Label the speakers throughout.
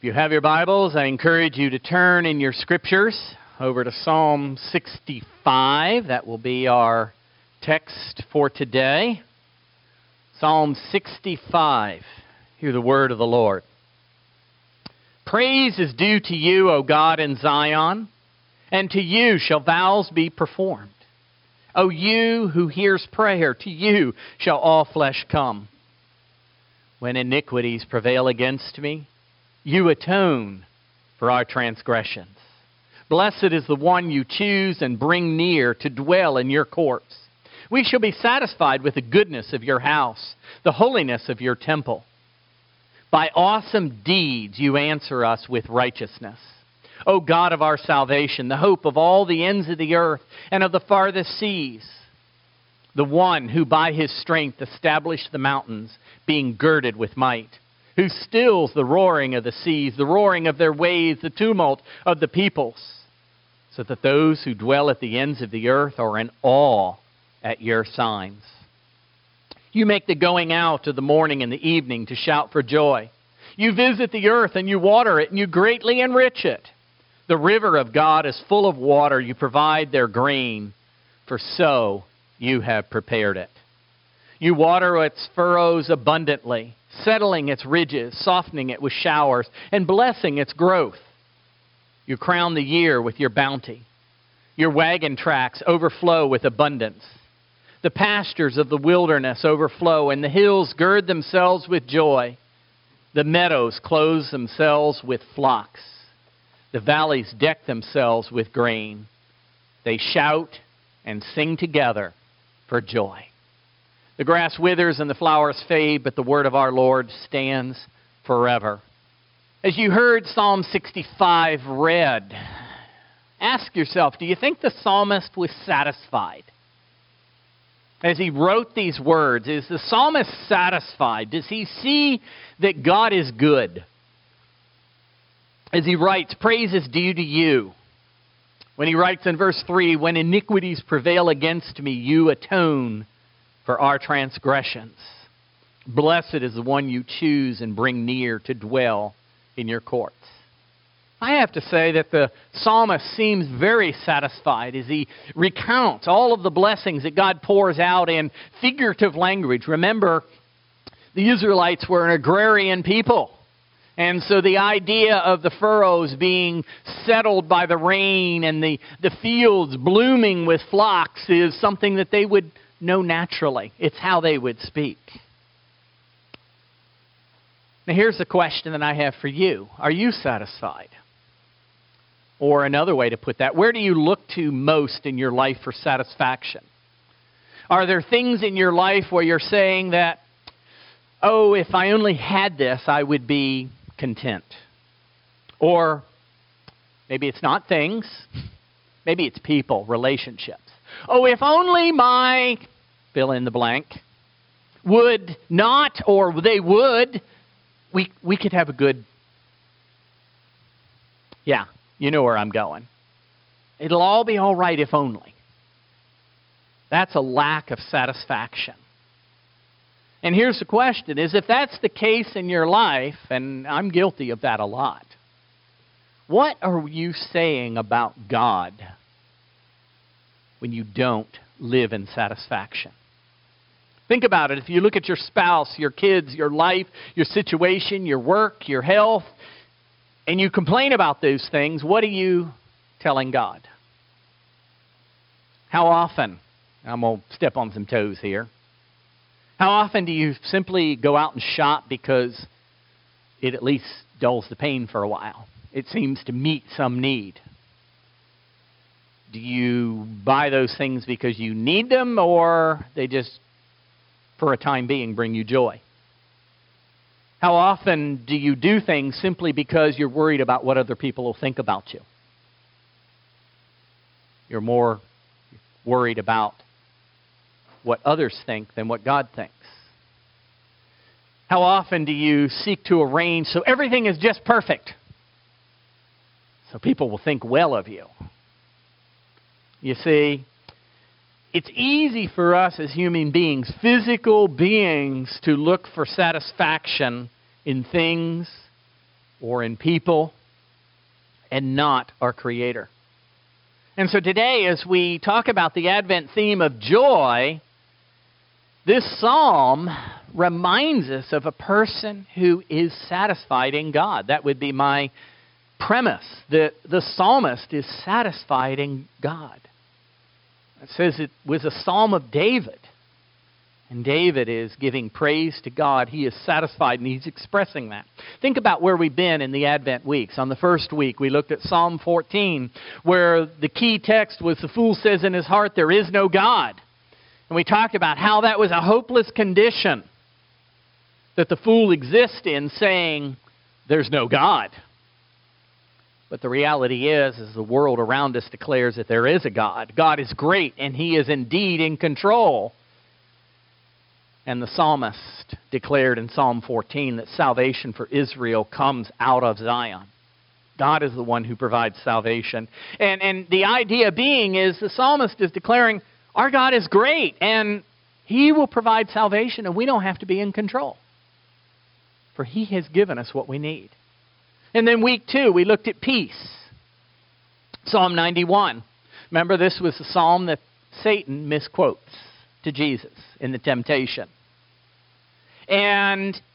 Speaker 1: you have your Bibles, I encourage you to turn in your scriptures over to Psalm 65. That will be our text for today. Psalm 65. Hear the word of the Lord. Praise is due to you, O God, in Zion, and to you shall vows be performed. O you who hears prayer, to you shall all flesh come. When iniquities prevail against me, you atone for our transgressions. Blessed is the one you choose and bring near to dwell in your courts. We shall be satisfied with the goodness of your house, the holiness of your temple. By awesome deeds you answer us with righteousness. O God of our salvation, the hope of all the ends of the earth and of the farthest seas, the one who by his strength established the mountains, being girded with might, who stills the roaring of the seas, the roaring of their waves, the tumult of the peoples, so that those who dwell at the ends of the earth are in awe at your signs. You make the going out of the morning and the evening to shout for joy. You visit the earth and you water it and you greatly enrich it. The river of God is full of water. You provide their grain, for so you have prepared it. You water its furrows abundantly, settling its ridges, softening it with showers, and blessing its growth. You crown the year with your bounty. Your wagon tracks overflow with abundance. The pastures of the wilderness overflow, and the hills gird themselves with joy. The meadows clothe themselves with flocks. The valleys deck themselves with grain. They shout and sing together for joy. The grass withers and the flowers fade, but the word of our Lord stands forever. As you heard Psalm 65 read, ask yourself, do you think the psalmist was satisfied? As he wrote these words, is the psalmist satisfied? Does he see that God is good? As he writes, praise is due to you. When he writes in verse 3, when iniquities prevail against me, you atone for our transgressions. Blessed is the one you choose and bring near to dwell in your courts. I have to say that the psalmist seems very satisfied as he recounts all of the blessings that God pours out in figurative language. Remember, the Israelites were an agrarian people. And so the idea of the furrows being settled by the rain and the fields blooming with flocks is something that they would know naturally. It's how they would speak. Now here's the question that I have for you. Are you satisfied? Or another way to put that, where do you look to most in your life for satisfaction? Are there things in your life where you're saying that, oh, if I only had this, I would be content? Or maybe it's not things. Maybe it's people, relationships. Oh, if only my fill in the blank would not, or they would, we could have a good, yeah, you know where I'm going. It'll all be all right if only. That's a lack of satisfaction. And here's the question, is if that's the case in your life, and I'm guilty of that a lot, what are you saying about God when you don't live in satisfaction? Think about it. If you look at your spouse, your kids, your life, your situation, your work, your health, and you complain about those things, what are you telling God? How often, I'm going to step on some toes here, how often do you simply go out and shop because it at least dulls the pain for a while? It seems to meet some need. Do you buy those things because you need them, or they just, for a time being, bring you joy? How often do you do things simply because you're worried about what other people will think about you? You're more worried about what others think than what God thinks. How often do you seek to arrange so everything is just perfect, so people will think well of you? You see, it's easy for us as human beings, physical beings, to look for satisfaction in things or in people and not our Creator. And so today, as we talk about the Advent theme of joy, this psalm reminds us of a person who is satisfied in God. That would be my premise, that the psalmist is satisfied in God. It says it was a psalm of David. And David is giving praise to God. He is satisfied, and he's expressing that. Think about where we've been in the Advent weeks. On the first week, we looked at Psalm 14, where the key text was, the fool says in his heart, there is no God. And we talked about how that was a hopeless condition that the fool exists in, saying, there's no God. But the reality is the world around us declares that there is a God. God is great, and He is indeed in control. And the psalmist declared in Psalm 14 that salvation for Israel comes out of Zion. God is the one who provides salvation. And the idea being is the psalmist is declaring, our God is great, and He will provide salvation, and we don't have to be in control. For He has given us what we need. And then week 2, we looked at peace. Psalm 91. Remember, this was the psalm that Satan misquotes to Jesus in the temptation. And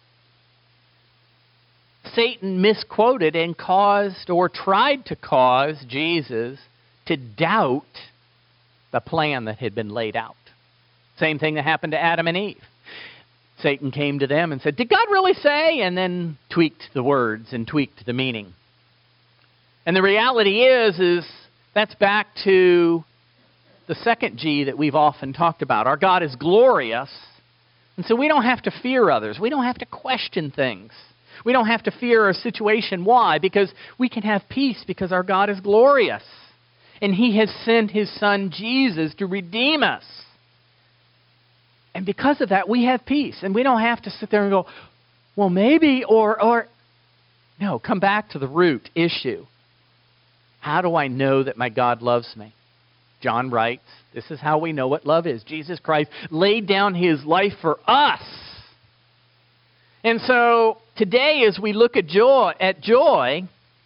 Speaker 1: Satan misquoted and caused, or tried to cause, Jesus to doubt the plan that had been laid out. Same thing that happened to Adam and Eve. Satan came to them and said, did God really say? And then tweaked the words and tweaked the meaning. And the reality is that's back to the second G that we've often talked about. Our God is glorious, and so we don't have to fear others. We don't have to question things. We don't have to fear a situation. Why? Because we can have peace because our God is glorious. And He has sent His Son Jesus to redeem us. And because of that, we have peace. And we don't have to sit there and go, well, maybe, or no, come back to the root issue. How do I know that my God loves me? John writes, this is how we know what love is. Jesus Christ laid down His life for us. And so today, as we look at joy,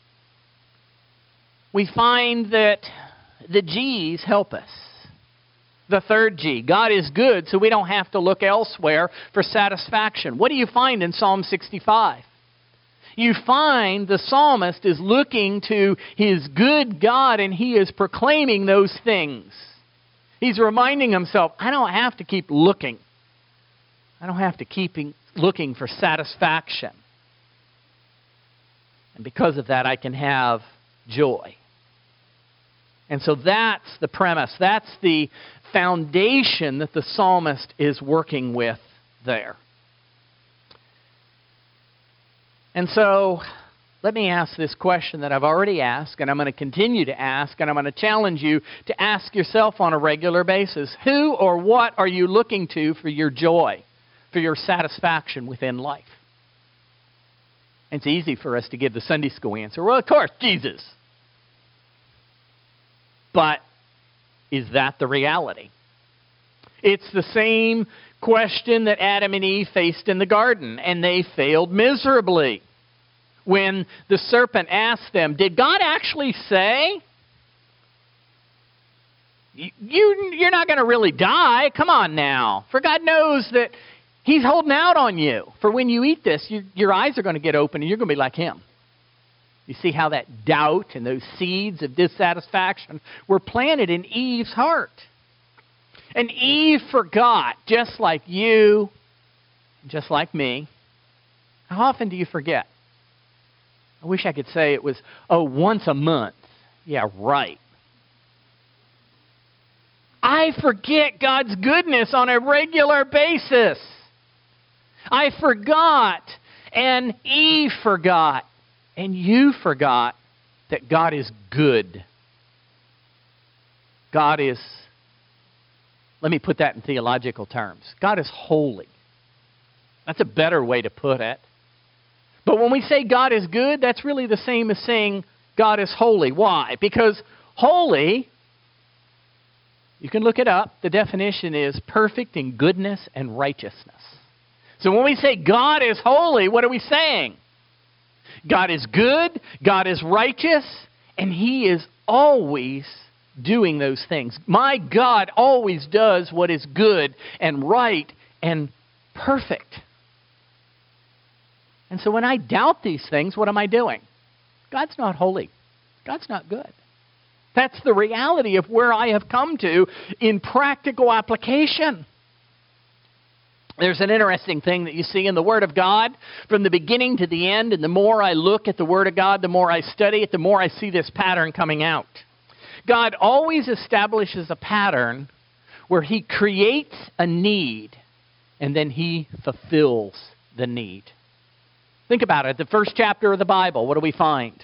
Speaker 1: we find that the G's help us. The third G, God is good, so we don't have to look elsewhere for satisfaction. What do you find in Psalm 65? You find the psalmist is looking to his good God, and he is proclaiming those things. He's reminding himself, I don't have to keep looking. I don't have to keep looking for satisfaction. And because of that, I can have joy. And so that's the premise. That's the foundation that the psalmist is working with there. And so let me ask this question that I've already asked, and I'm going to continue to ask, and I'm going to challenge you to ask yourself on a regular basis. Who or what are you looking to for your joy, for your satisfaction within life? It's easy for us to give the Sunday school answer. Well, of course, Jesus. But is that the reality? It's the same question that Adam and Eve faced in the garden, and they failed miserably. When the serpent asked them, did God actually say, you're not going to really die? Come on now. For God knows that He's holding out on you. For when you eat this, your eyes are going to get open, and you're going to be like Him. You see how that doubt and those seeds of dissatisfaction were planted in Eve's heart. And Eve forgot, just like you, just like me. How often do you forget? I wish I could say it was, once a month. Yeah, right. I forget God's goodness on a regular basis. I forgot, and Eve forgot. And you forgot that God is good. God is, let me put that in theological terms. God is holy. That's a better way to put it. But when we say God is good, that's really the same as saying God is holy. Why? Because holy, you can look it up, the definition is perfect in goodness and righteousness. So when we say God is holy, what are we saying? God is good, God is righteous, and He is always doing those things. My God always does what is good and right and perfect. And so when I doubt these things, what am I doing? God's not holy. God's not good. That's the reality of where I have come to in practical application. There's an interesting thing that you see in the Word of God from the beginning to the end, and the more I look at the Word of God, the more I study it, the more I see this pattern coming out. God always establishes a pattern where He creates a need, and then He fulfills the need. Think about it. The first chapter of the Bible, what do we find?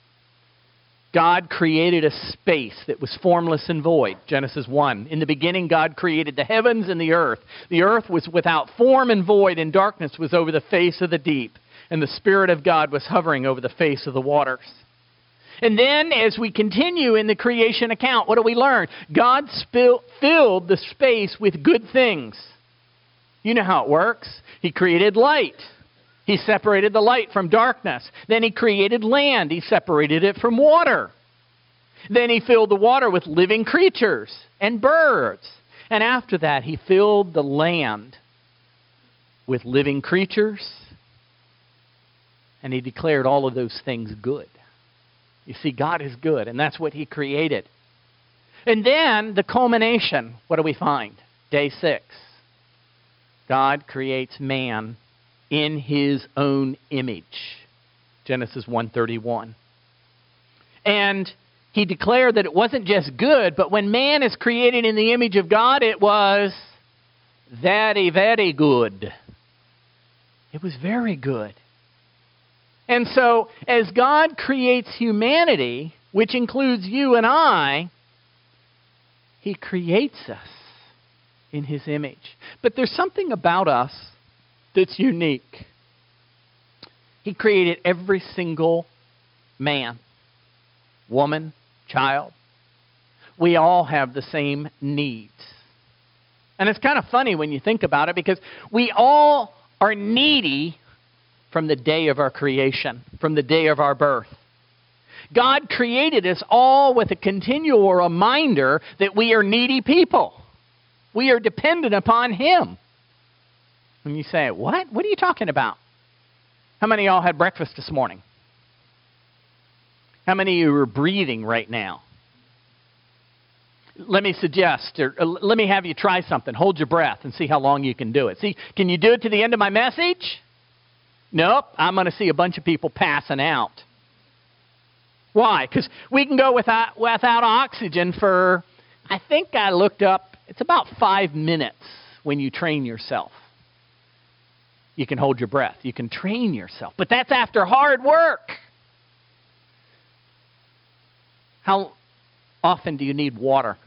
Speaker 1: God created a space that was formless and void. Genesis 1. In the beginning, God created the heavens and the earth. The earth was without form and void, and darkness was over the face of the deep. And the Spirit of God was hovering over the face of the waters. And then, as we continue in the creation account, what do we learn? God filled the space with good things. You know how it works. He created light. He separated the light from darkness. Then He created land. He separated it from water. Then He filled the water with living creatures and birds. And after that, He filled the land with living creatures. And He declared all of those things good. You see, God is good, and that's what He created. And then, the culmination, what do we find? Day 6. God creates man in His own image. Genesis 1:31. And He declared that it wasn't just good, but when man is created in the image of God, it was very, very good. It was very good. And so, as God creates humanity, which includes you and I, He creates us in His image. But there's something about us that's unique. He created every single man, woman, child. We all have the same needs. And it's kind of funny when you think about it, because we all are needy from the day of our creation, from the day of our birth. God created us all with a continual reminder that we are needy people. We are dependent upon Him. And you say, what? What are you talking about? How many of y'all had breakfast this morning? How many of you are breathing right now? Let me suggest, or let me have you try something. Hold your breath and see how long you can do it. See, can you do it to the end of my message? Nope. I'm going to see a bunch of people passing out. Why? Because we can go without oxygen for, I think I looked up, it's about 5 minutes when you train yourself. You can hold your breath. You can train yourself. But that's after hard work. How often do you need water?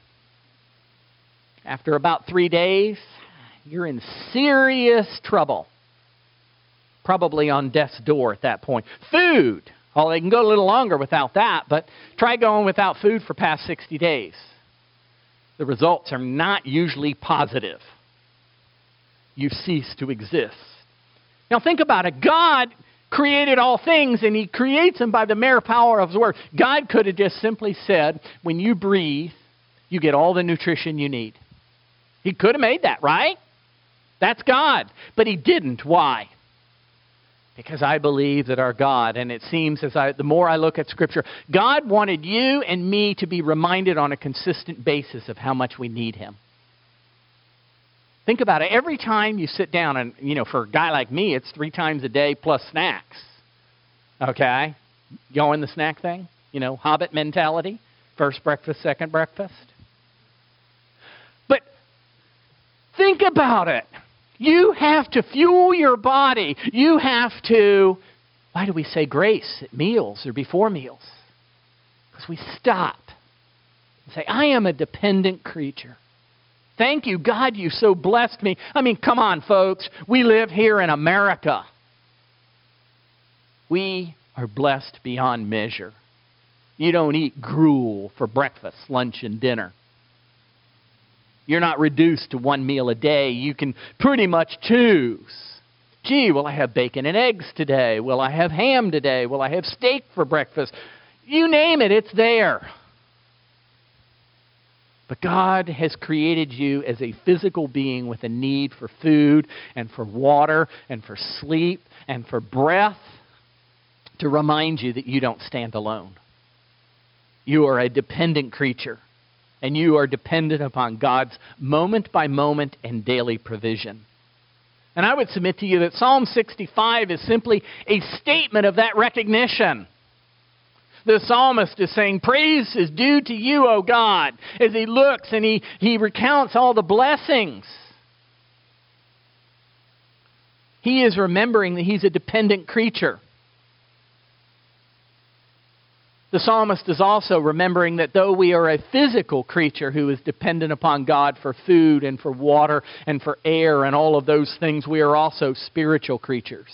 Speaker 1: After about 3 days, you're in serious trouble. Probably on death's door at that point. Food. Oh, they can go a little longer without that, but try going without food for past 60 days. The results are not usually positive. You cease to exist. Now think about it. God created all things, and He creates them by the mere power of His Word. God could have just simply said, when you breathe, you get all the nutrition you need. He could have made that, right? That's God. But He didn't. Why? Because I believe that our God, and it seems the more I look at Scripture, God wanted you and me to be reminded on a consistent basis of how much we need Him. Think about it. Every time you sit down, and for a guy like me, it's 3 times a day plus snacks. Okay? Y'all in the snack thing? Hobbit mentality. First breakfast, second breakfast. But think about it. You have to fuel your body. You have to, why do we say grace at meals or before meals? Because we stop and say, I am a dependent creature. Thank you, God, you so blessed me. I mean, come on, folks. We live here in America. We are blessed beyond measure. You don't eat gruel for breakfast, lunch, and dinner. You're not reduced to 1 meal a day. You can pretty much choose Gee, will I have bacon and eggs today? Will I have ham today? Will I have steak for breakfast? You name it, it's there. But God has created you as a physical being with a need for food and for water and for sleep and for breath to remind you that you don't stand alone. You are a dependent creature, and you are dependent upon God's moment-by-moment and daily provision. And I would submit to you that Psalm 65 is simply a statement of that recognition. The psalmist is saying, praise is due to you, O God, as he looks and he recounts all the blessings. He is remembering that he's a dependent creature. The psalmist is also remembering that though we are a physical creature who is dependent upon God for food and for water and for air and all of those things, we are also spiritual creatures.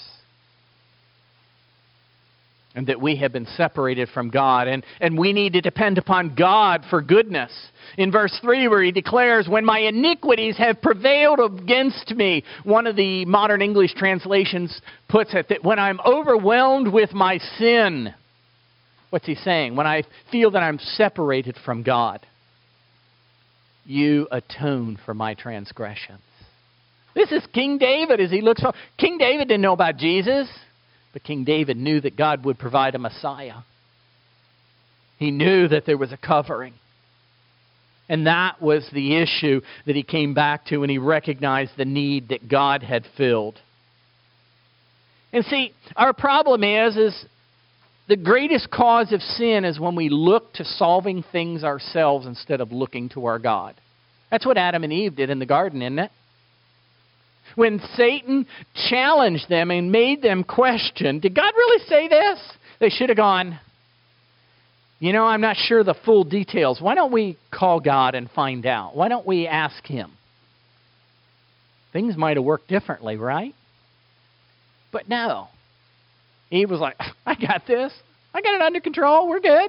Speaker 1: And that we have been separated from God. And we need to depend upon God for goodness. In verse 3 where he declares, when my iniquities have prevailed against me, one of the modern English translations puts it that when I'm overwhelmed with my sin, what's he saying? When I feel that I'm separated from God, you atone for my transgressions. This is King David as he looks forward. King David didn't know about Jesus. But King David knew that God would provide a Messiah. He knew that there was a covering. And that was the issue that he came back to, and he recognized the need that God had filled. And see, our problem is the greatest cause of sin is when we look to solving things ourselves instead of looking to our God. That's what Adam and Eve did in the garden, isn't it? When Satan challenged them and made them question, did God really say this? They should have gone, I'm not sure the full details. Why don't we call God and find out? Why don't we ask him? Things might have worked differently, right? But no. Eve was like, I got this. I got it under control. We're good.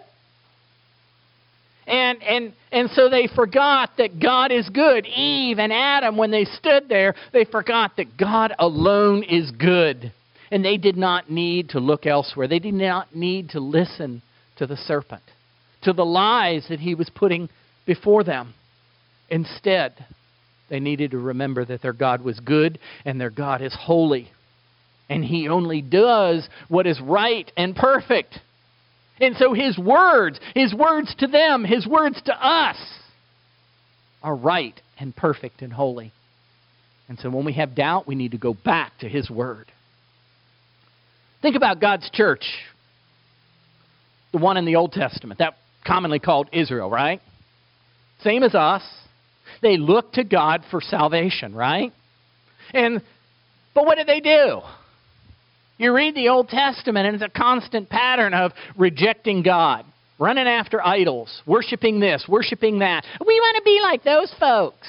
Speaker 1: And so they forgot that God is good. Eve and Adam, when they stood there, they forgot that God alone is good. And they did not need to look elsewhere. They did not need to listen to the serpent, to the lies that he was putting before them. Instead, they needed to remember that their God was good and their God is holy. And he only does what is right and perfect. And so his words to them, his words to us are right and perfect and holy. And so when we have doubt, we need to go back to his word. Think about God's church, the one in the Old Testament, that commonly called Israel, right? Same as us. They look to God for salvation, right? But what did they do? You read the Old Testament, and it's a constant pattern of rejecting God, running after idols, worshiping this, worshiping that. We want to be like those folks.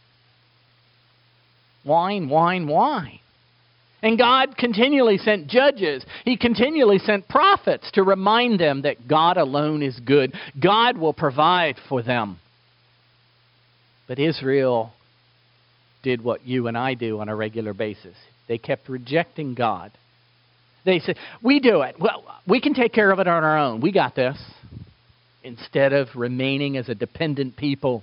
Speaker 1: Whine, whine, whine. And God continually sent judges. He continually sent prophets to remind them that God alone is good. God will provide for them. But Israel did what you and I do on a regular basis. They kept rejecting God. They said, we do it. Well, we can take care of it on our own. We got this. Instead of remaining as a dependent people.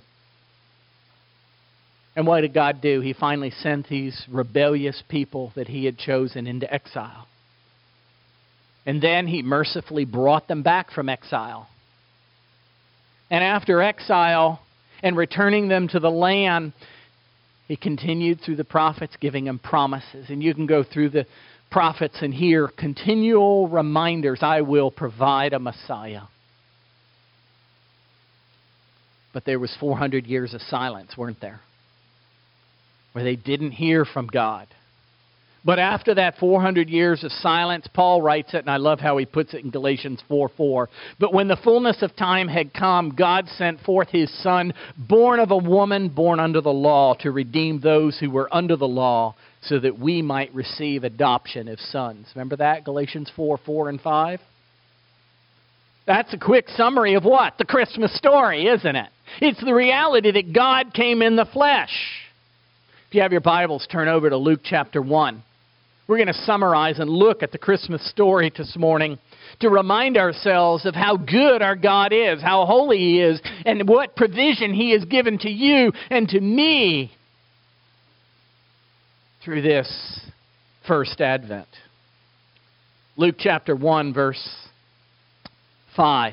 Speaker 1: And what did God do? He finally sent these rebellious people that he had chosen into exile. And then he mercifully brought them back from exile. And after exile and returning them to the land, he continued through the prophets giving them promises. And you can go through the prophets and hear continual reminders, I will provide a Messiah. But there was 400 years of silence, weren't there? Where they didn't hear from God. But after that 400 years of silence, Paul writes it, and I love how he puts it in Galatians 4:4. But when the fullness of time had come, God sent forth his Son, born of a woman, born under the law, to redeem those who were under the law, so that we might receive adoption as sons. Remember that? Galatians 4:4 and 5? That's a quick summary of what? The Christmas story, isn't it? It's the reality that God came in the flesh. If you have your Bibles, turn over to Luke chapter 1. We're going to summarize and look at the Christmas story this morning to remind ourselves of how good our God is, how holy He is, and what provision He has given to you and to me through this first Advent. Luke chapter 1, verse 5.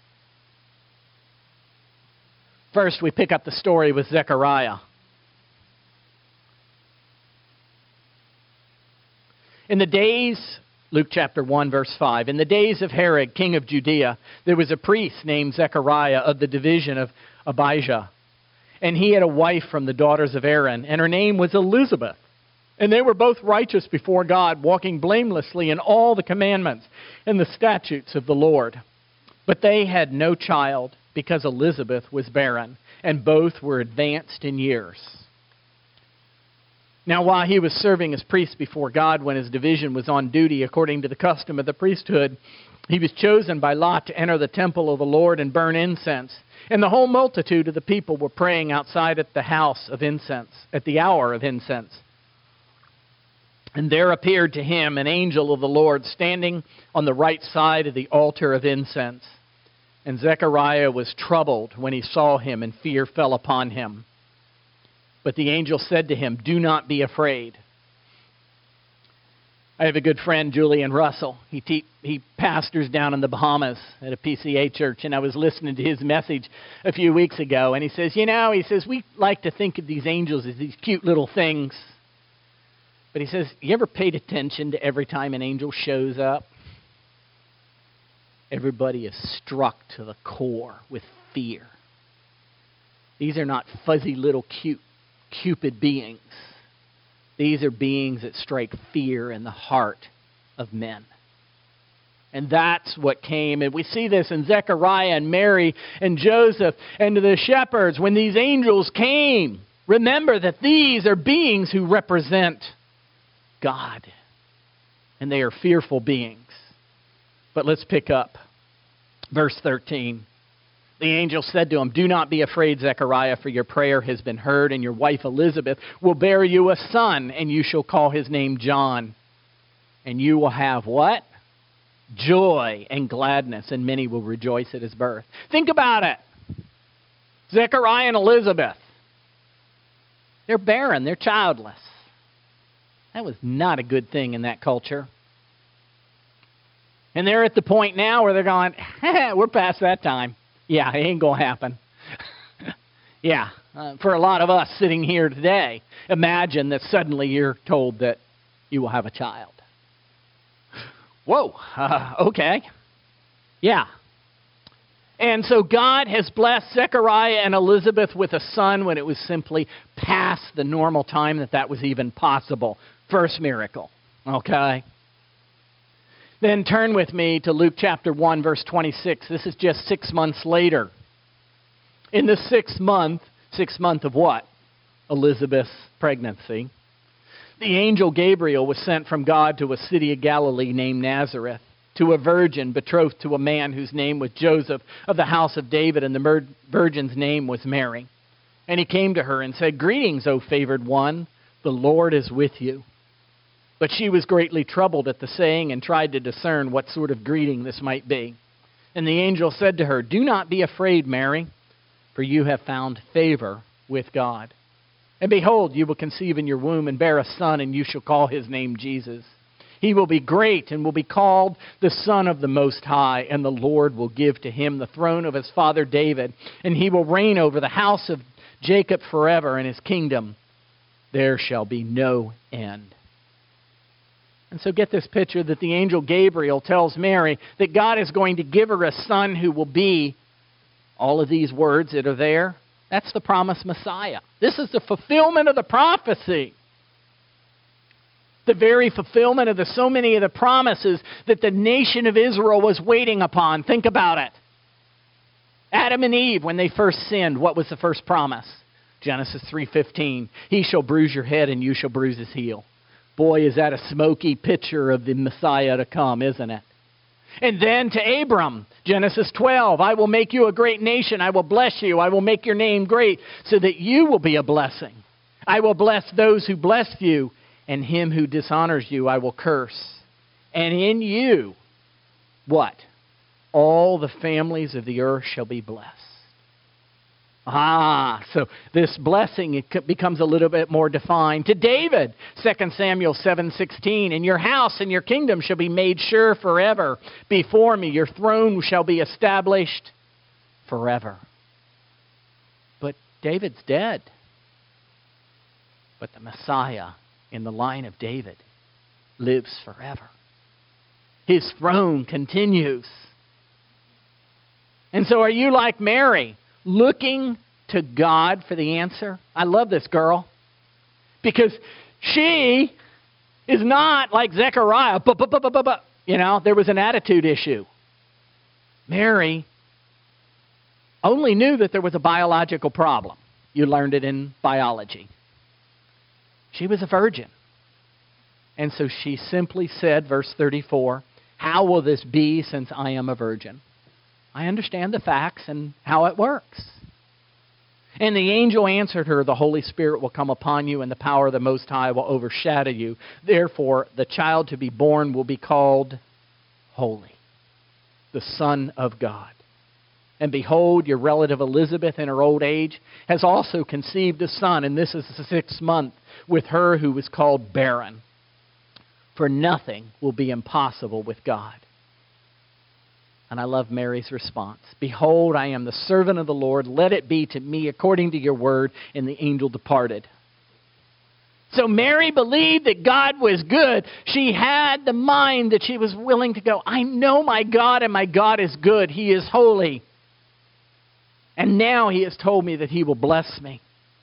Speaker 1: First, we pick up the story with Zechariah. In the days, Luke chapter 1, verse 5, in the days of Herod, king of Judea, there was a priest named Zechariah of the division of Abijah. And he had a wife from the daughters of Aaron, and her name was Elizabeth. And they were both righteous before God, walking blamelessly in all the commandments and the statutes of the Lord. But they had no child, because Elizabeth was barren, and both were advanced in years. Now, while he was serving as priest before God when his division was on duty according to the custom of the priesthood, he was chosen by lot to enter the temple of the Lord and burn incense. And the whole multitude of the people were praying outside at the house of incense, at the hour of incense. And there appeared to him an angel of the Lord standing on the right side of the altar of incense. And Zechariah was troubled when he saw him, and fear fell upon him. But the angel said to him, "Do not be afraid." I have a good friend, Julian Russell. He pastors down in the Bahamas at a PCA church, and I was listening to his message a few weeks ago, and he says, we like to think of these angels as these cute little things. But he says, you ever paid attention to every time an angel shows up? Everybody is struck to the core with fear. These are not fuzzy little Cupid beings. These are beings that strike fear in the heart of men. And that's what came. And we see this in Zechariah and Mary and Joseph and the shepherds. When these angels came, remember that these are beings who represent God. And they are fearful beings. But let's pick up verse 13. The angel said to him, "Do not be afraid, Zechariah, for your prayer has been heard, and your wife Elizabeth will bear you a son, and you shall call his name John. And you will have" what? "Joy and gladness, and many will rejoice at his birth." Think about it. Zechariah and Elizabeth. They're barren. They're childless. That was not a good thing in that culture. And they're at the point now where they're going, we're past that time. Yeah, it ain't going to happen. For a lot of us sitting here today, imagine that suddenly you're told that you will have a child. Whoa, okay. Yeah. And so God has blessed Zechariah and Elizabeth with a son when it was simply past the normal time that was even possible. First miracle, okay? Then turn with me to Luke chapter 1, verse 26. This is just 6 months later. In the sixth month of what? Elizabeth's pregnancy. The angel Gabriel was sent from God to a city of Galilee named Nazareth, to a virgin betrothed to a man whose name was Joseph, of the house of David, and the virgin's name was Mary. And he came to her and said, "Greetings, O favored one, the Lord is with you." But she was greatly troubled at the saying and tried to discern what sort of greeting this might be. And the angel said to her, "Do not be afraid, Mary, for you have found favor with God. And behold, you will conceive in your womb and bear a son, and you shall call his name Jesus. He will be great and will be called the Son of the Most High, and the Lord will give to him the throne of his father David, and he will reign over the house of Jacob forever, and his kingdom there shall be no end." And so get this picture that the angel Gabriel tells Mary that God is going to give her a son who will be, all of these words that are there, that's the promised Messiah. This is the fulfillment of the prophecy. The very fulfillment of so many of the promises that the nation of Israel was waiting upon. Think about it. Adam and Eve, when they first sinned, what was the first promise? Genesis 3:15. "He shall bruise your head and you shall bruise his heel." Boy, is that a smoky picture of the Messiah to come, isn't it? And then to Abram, Genesis 12, "I will make you a great nation. I will bless you. I will make your name great so that you will be a blessing. I will bless those who bless you, and him who dishonors you I will curse. And in you, what? All the families of the earth shall be blessed. So this blessing, it becomes a little bit more defined. To David, 2 Samuel 7:16, and your house and your kingdom shall be made sure forever. Before me your throne shall be established forever. But David's dead. But the Messiah in the line of David lives forever. His throne continues. And so are you like Mary, looking to God for the answer? I love this girl. Because she is not like Zechariah. There was an attitude issue. Mary only knew that there was a biological problem. You learned it in biology. She was a virgin. And so she simply said, verse 34, how will this be since I am a virgin? I understand the facts and how it works. And the angel answered her, the Holy Spirit will come upon you, and the power of the Most High will overshadow you. Therefore, the child to be born will be called Holy, the Son of God. And behold, your relative Elizabeth in her old age has also conceived a son, and this is the 6th month with her who was called barren. For nothing will be impossible with God. And I love Mary's response. Behold, I am the servant of the Lord. Let it be to me according to your word. And the angel departed. So Mary believed that God was good. She had the mind that she was willing to go, I know my God, and my God is good. He is holy. And now he has told me that he will bless me.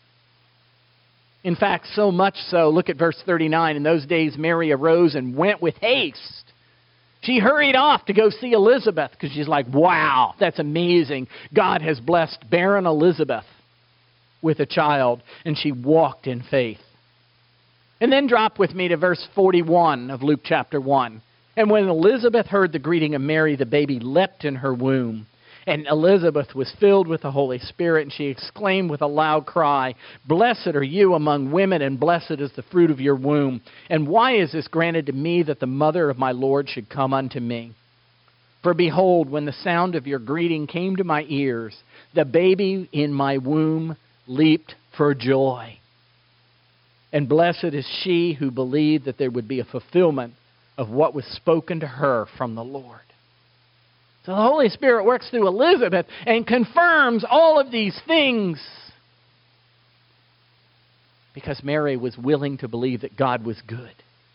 Speaker 1: In fact, so much so, look at verse 39. In those days, Mary arose and went with haste. She hurried off to go see Elizabeth because she's like, wow, that's amazing. God has blessed barren Elizabeth with a child. And she walked in faith. And then drop with me to verse 41 of Luke chapter 1. And when Elizabeth heard the greeting of Mary, the baby leapt in her womb. And Elizabeth was filled with the Holy Spirit, and she exclaimed with a loud cry, Blessed are you among women, and blessed is the fruit of your womb. And why is this granted to me, that the mother of my Lord should come unto me? For behold, when the sound of your greeting came to my ears, the baby in my womb leaped for joy. And blessed is she who believed that there would be a fulfillment of what was spoken to her from the Lord. So the Holy Spirit works through Elizabeth and confirms all of these things because Mary was willing to believe that God was good.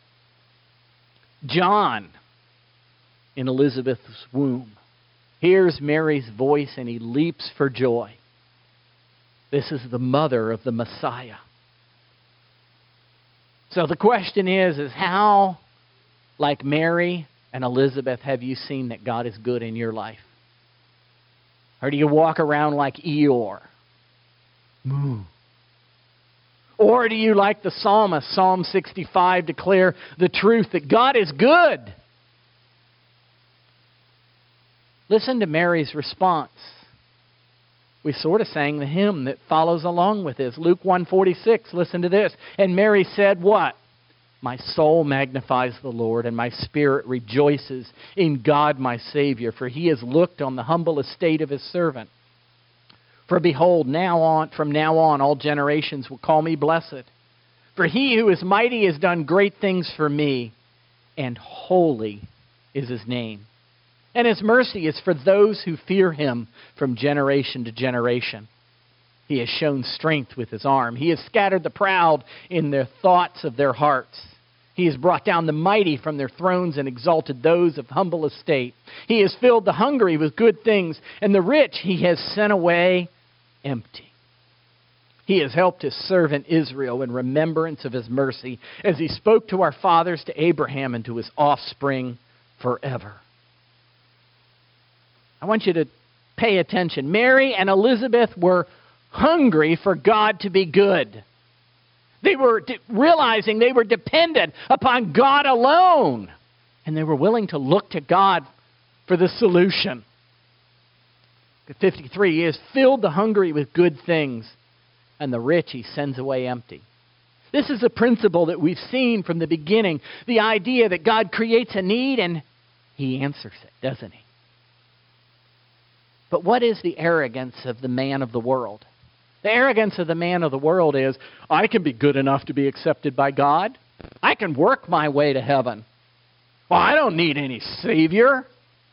Speaker 1: John, in Elizabeth's womb, hears Mary's voice and he leaps for joy. This is the mother of the Messiah. So the question is how, like Mary and Elizabeth, have you seen that God is good in your life? Or do you walk around like Eeyore? Moo. Or do you, like the psalmist, Psalm 65, declare the truth that God is good? Listen to Mary's response. We sort of sang the hymn that follows along with this. Luke 1:46, listen to this. And Mary said what? My soul magnifies the Lord, and my spirit rejoices in God my Savior, for he has looked on the humble estate of his servant. For behold, from now on, all generations will call me blessed. For he who is mighty has done great things for me, and holy is his name. And his mercy is for those who fear him from generation to generation. He has shown strength with his arm. He has scattered the proud in the thoughts of their hearts. He has brought down the mighty from their thrones and exalted those of humble estate. He has filled the hungry with good things, and the rich he has sent away empty. He has helped his servant Israel in remembrance of his mercy, as he spoke to our fathers, to Abraham, and to his offspring forever. I want you to pay attention. Mary and Elizabeth were hungry for God to be good. They were realizing they were dependent upon God alone. And they were willing to look to God for the solution. 53, he has filled the hungry with good things, and the rich he sends away empty. This is a principle that we've seen from the beginning. The idea that God creates a need and He answers it, doesn't He? But what is the arrogance of the man of the world? The arrogance of the man of the world is, I can be good enough to be accepted by God. I can work my way to heaven. Well, I don't need any Savior.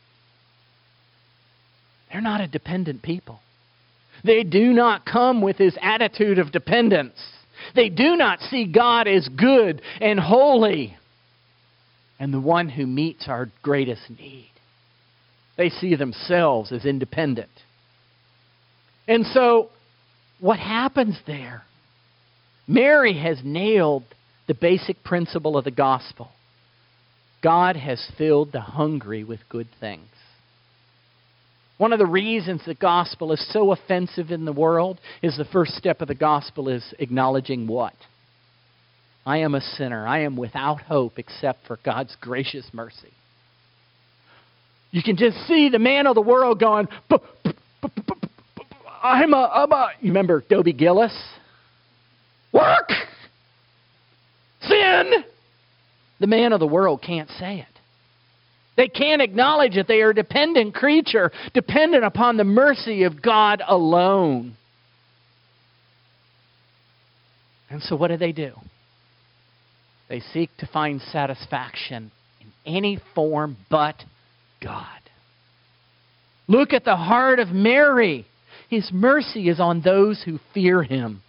Speaker 1: They're not a dependent people. They do not come with this attitude of dependence. They do not see God as good and holy and the one who meets our greatest need. They see themselves as independent. And so, what happens there? Mary has nailed the basic principle of the gospel. God has filled the hungry with good things. One of the reasons the gospel is so offensive in the world is the first step of the gospel is acknowledging what? I am a sinner. I am without hope except for God's gracious mercy. You can just see the man of the world going, you remember Dobie Gillis? Work! Sin! The man of the world can't say it. They can't acknowledge that they are a dependent creature, dependent upon the mercy of God alone. And so what do? They seek to find satisfaction in any form but God. Look at the heart of Mary. His mercy is on those who fear Him.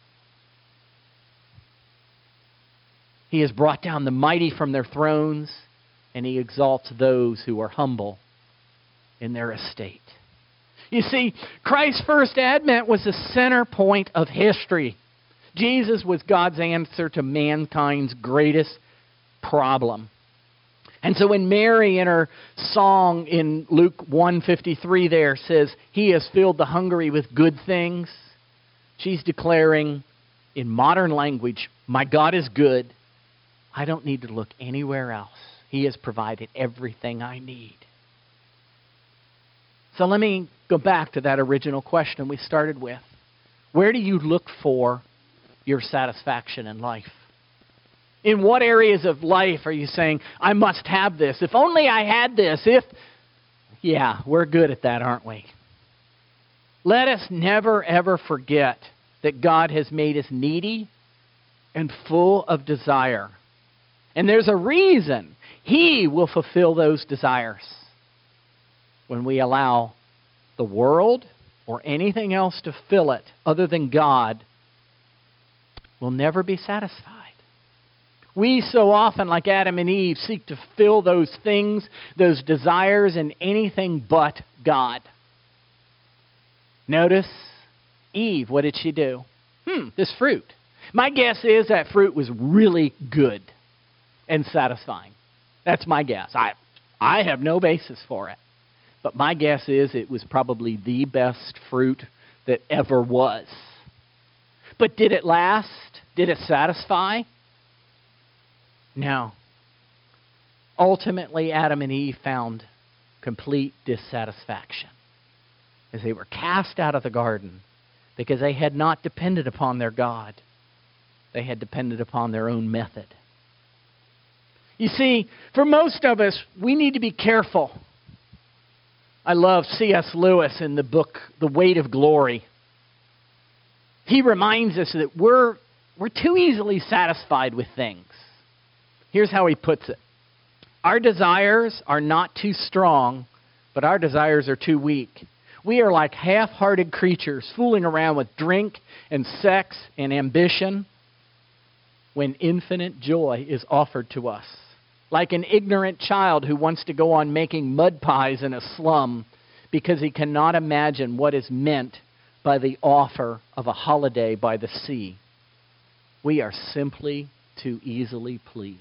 Speaker 1: He has brought down the mighty from their thrones, and He exalts those who are humble in their estate. You see, Christ's first advent was the center point of history. Jesus was God's answer to mankind's greatest problem. And so when Mary in her song in Luke 1:53 there says, He has filled the hungry with good things, she's declaring in modern language, my God is good. I don't need to look anywhere else. He has provided everything I need. So let me go back to that original question we started with. Where do you look for your satisfaction in life? In what areas of life are you saying, I must have this? If only I had this. Yeah, we're good at that, aren't we? Let us never, ever forget that God has made us needy and full of desire. And there's a reason He will fulfill those desires. When we allow the world or anything else to fill it other than God, we'll never be satisfied. We so often, like Adam and Eve, seek to fill those things, those desires, in anything but God. Notice Eve, what did she do? This fruit. My guess is that fruit was really good and satisfying. That's my guess. I have no basis for it. But my guess is it was probably the best fruit that ever was. But did it last? Did it satisfy? No. Ultimately, Adam and Eve found complete dissatisfaction as they were cast out of the garden because they had not depended upon their God. They had depended upon their own method. You see, for most of us, we need to be careful. I love C.S. Lewis in the book, The Weight of Glory. He reminds us that we're too easily satisfied with things. Here's how he puts it. Our desires are not too strong, but our desires are too weak. We are like half-hearted creatures fooling around with drink and sex and ambition when infinite joy is offered to us. Like an ignorant child who wants to go on making mud pies in a slum because he cannot imagine what is meant by the offer of a holiday by the sea. We are simply too easily pleased.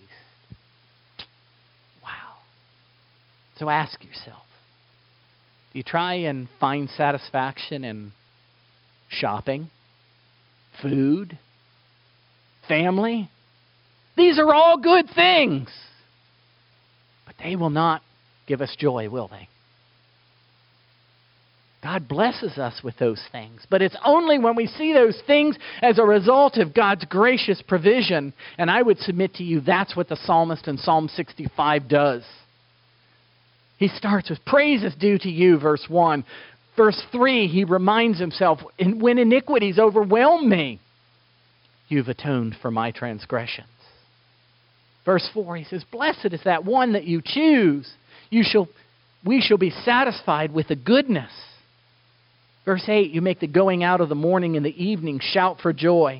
Speaker 1: Wow. So ask yourself, do you try and find satisfaction in shopping, food, family? These are all good things. But they will not give us joy, will they? God blesses us with those things. But it's only when we see those things as a result of God's gracious provision. And I would submit to you that's what the psalmist in Psalm 65 does. He starts with, praise is due to you, verse 1. Verse 3, he reminds himself, when iniquities overwhelm me, you've atoned for my transgressions. Verse 4, he says, blessed is that one that you choose. We shall be satisfied with the goodness. Verse 8, you make the going out of the morning and the evening shout for joy.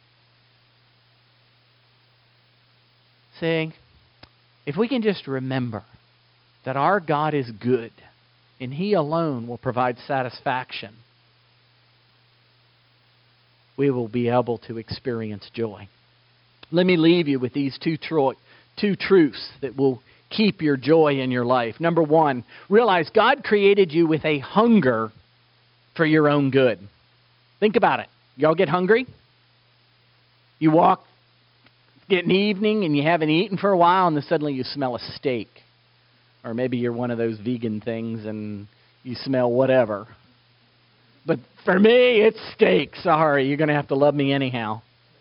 Speaker 1: Saying, if we can just remember that our God is good and He alone will provide satisfaction, we will be able to experience joy. Let me leave you with these two truths that will keep your joy in your life. Number one, realize God created you with a hunger for your own good. Think about it. Y'all get hungry? You walk, get an evening, and you haven't eaten for a while, and then suddenly you smell a steak. Or maybe you're one of those vegan things, and you smell whatever. But for me, it's steak. Sorry, you're going to have to love me anyhow.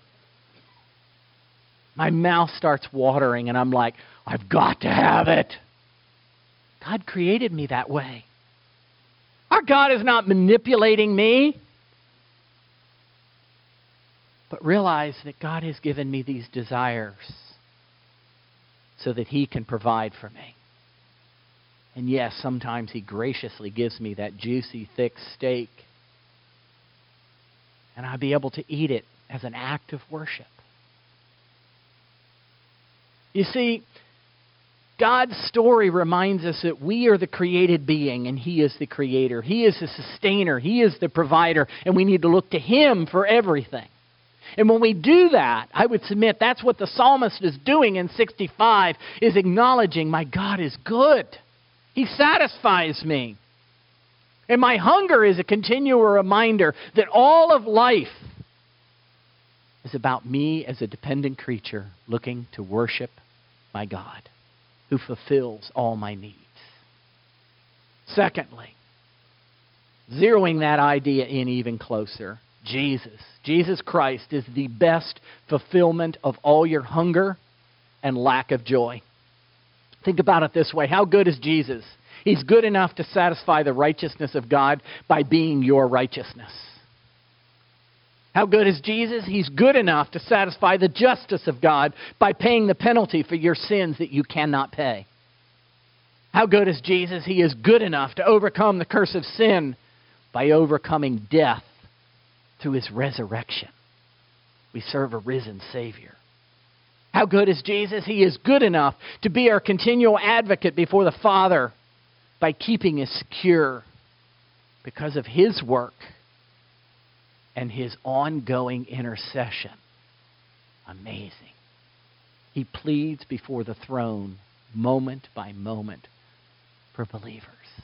Speaker 1: My mouth starts watering, and I'm like, I've got to have it. God created me that way. Our God is not manipulating me. But realize that God has given me these desires so that He can provide for me. And yes, sometimes He graciously gives me that juicy, thick steak. And I'll be able to eat it as an act of worship. You see, God's story reminds us that we are the created being and He is the creator. He is the sustainer. He is the provider. And we need to look to Him for everything. And when we do that, I would submit that's what the psalmist is doing in 65, is acknowledging my God is good. He satisfies me. And my hunger is a continual reminder that all of life is about me as a dependent creature looking to worship my God, who fulfills all my needs. Secondly, zeroing that idea in even closer, Jesus Christ is the best fulfillment of all your hunger and lack of joy. Think about it this way. How good is Jesus? He's good enough to satisfy the righteousness of God by being your righteousness. How good is Jesus? He's good enough to satisfy the justice of God by paying the penalty for your sins that you cannot pay. How good is Jesus? He is good enough to overcome the curse of sin by overcoming death through His resurrection. We serve a risen Savior. How good is Jesus? He is good enough to be our continual advocate before the Father by keeping us secure because of His work and His ongoing intercession. Amazing. He pleads before the throne moment by moment for believers.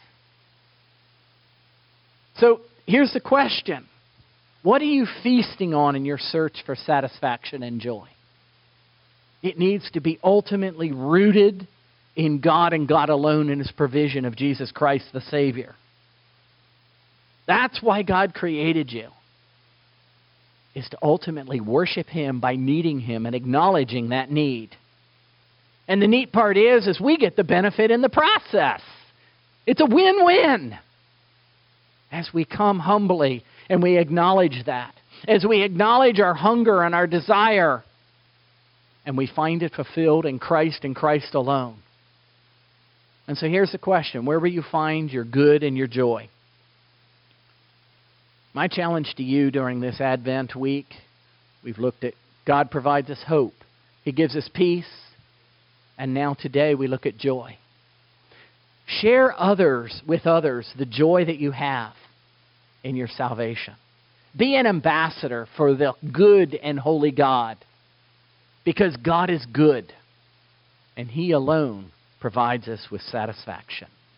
Speaker 1: So here's the question. What are you feasting on in your search for satisfaction and joy? It needs to be ultimately rooted in God and God alone in His provision of Jesus Christ the Savior. That's why God created you, is to ultimately worship Him by needing Him and acknowledging that need. And the neat part is we get the benefit in the process. It's a win-win. As we come humbly and we acknowledge that, as we acknowledge our hunger and our desire, and we find it fulfilled in Christ and Christ alone. And so here's the question. Where will you find your good and your joy? My challenge to you during this Advent week, we've looked at God provides us hope. He gives us peace. And now today we look at joy. Share with others the joy that you have in your salvation. Be an ambassador for the good and holy God. Because God is good. And He alone provides us with satisfaction.